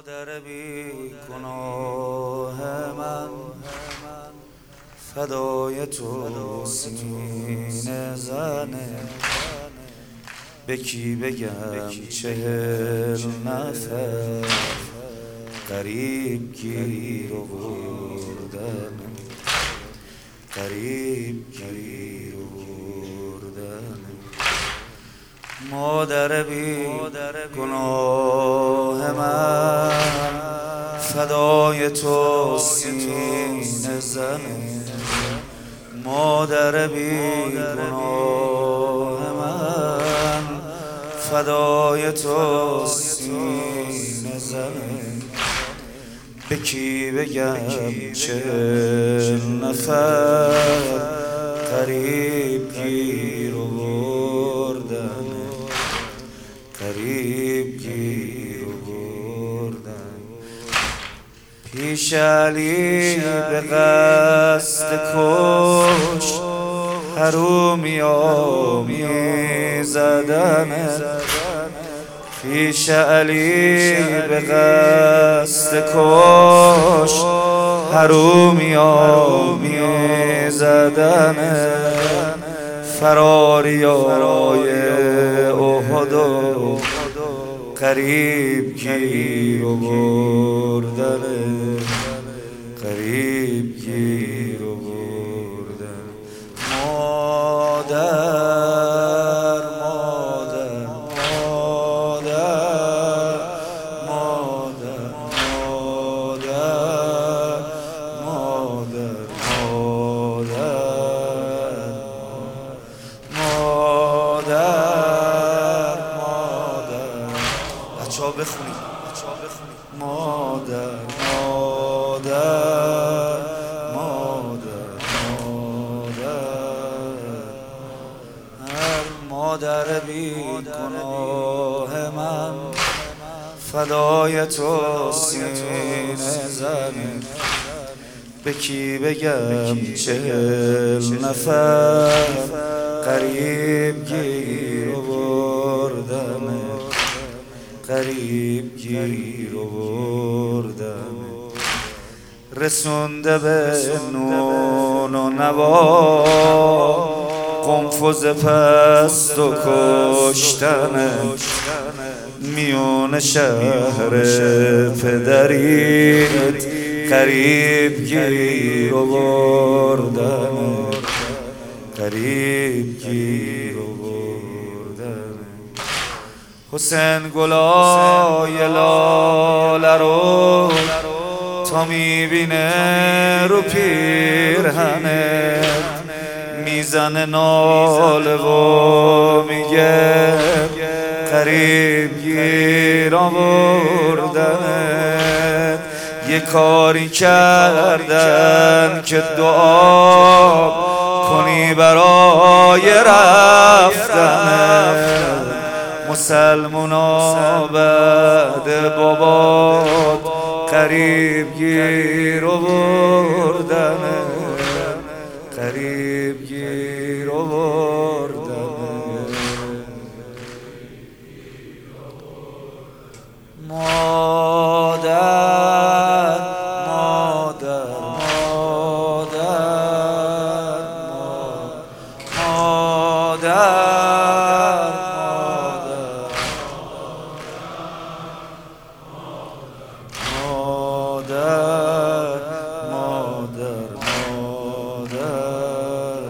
مادر بی گناه من فدای تو سینه زنه، به کی بگم 40 نفر غریب گیر آوردن، غریب گیر آوردن. مادر بی گناه من فدای تو سینه زنه، مادر بی گناه من فدای تو سینه زنه، به کی بگم 40 نفر غریب گیر آوردن، غریب گیر آوردن. پیش علی به قصد کش حرومیا میزدن، پیش علی به قصد کش حرومیا میزدن، فراریای احد و غریب گیر آوردن، غریب گیر آوردن. مادر مادر مادر مادر مادر مادر بچه‌ها بخونید، مادر مادر مادر مادر. هر مادر بی گناه من فدای تو سینه زنه، به کی بگم 40 نفر غریب گیر آوردن، غریب گیر آوردن. رسونده به نون و نوا قنفذ پست و کشتن، میون شهر پدریت غریب گیر آوردن، غریب گیر آوردن. حسین گلای لاله رو تا میبینه رو پیرهنه، میزنه ناله و میگه غریب گیر آوردن. یه کاری کردن که دعا کنی برای رفتن، مسلمونا بعد بابات غریب گیر آوردن، غریب گیر آوردن. مادر مادر مادر مادر مادر مادر.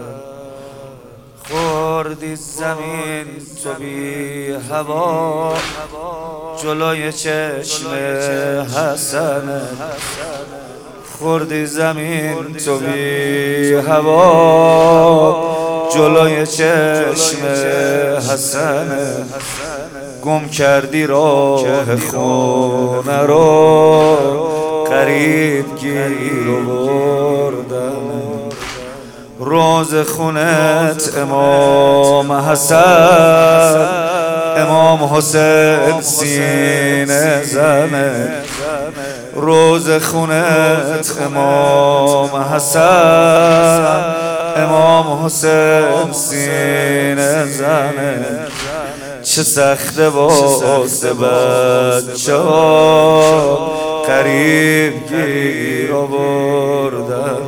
خوردی زمین تو بی هوا جلوی چشم حسن، خوردی زمین تو بی هوا جلوی چشم حسن، گم کردی راه خونه رو غریب گیر آوردن. روز خونت امام حسن امام حسین سینه زنه، روز خونت امام حسن امام حسین سینه زنه. چه سخته واسه بچه ها غریب گیر آوردن،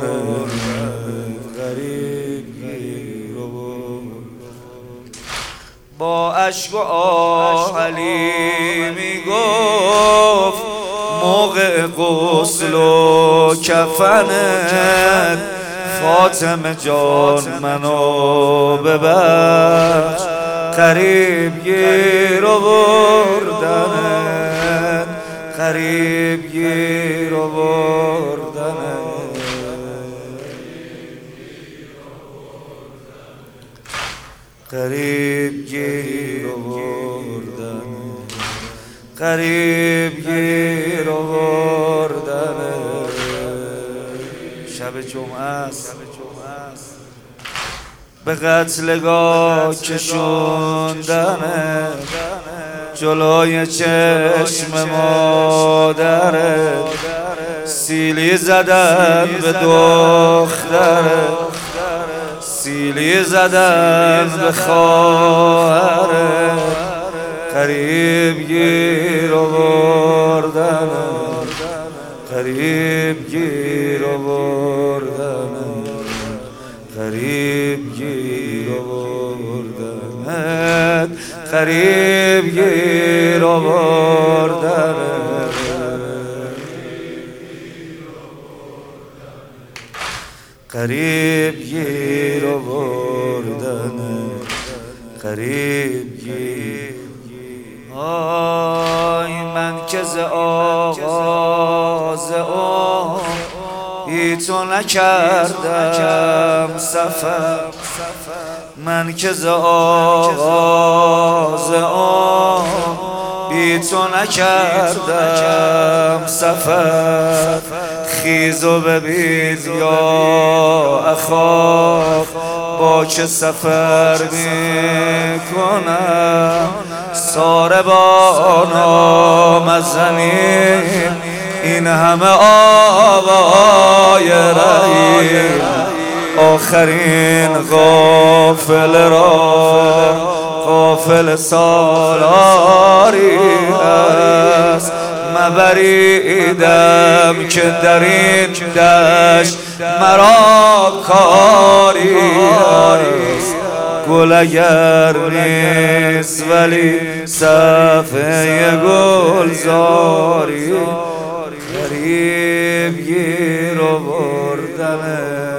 غریب گیر آوردن. با اشک و آه علی میگفت موقع غسل و کفنت فاطمه جان منو ببخش، غریب گیر آوردن، غریب گیر آوردن. غریب گیر آوردن، غریب گیر آوردن. شب جمعه است به قتلگاه کشوندنه، جلوی چشم مادره سیلی زدن به دختره، سیلی زدن به خواهره، غریب گیر آوردن، غریب گیر آوردن، غریب گیر آوردن، غریب گیر آوردن. غریب گیر آوردن، غریب گیر. آی من که ز آغاز بی تو نکردم سفر، من که ز آغاز بی تو نکردم سفر. خیز و ببین یا اخا با چه سفر میکنم، ساربانا مزنیم این همه آوای رحیم، آخرین قافل را قافل سالاری است. مبریدم که در این دشت مرا کاری است، گل اگر نیست ولی صفحه گلزاری، غریب گیر آوردن.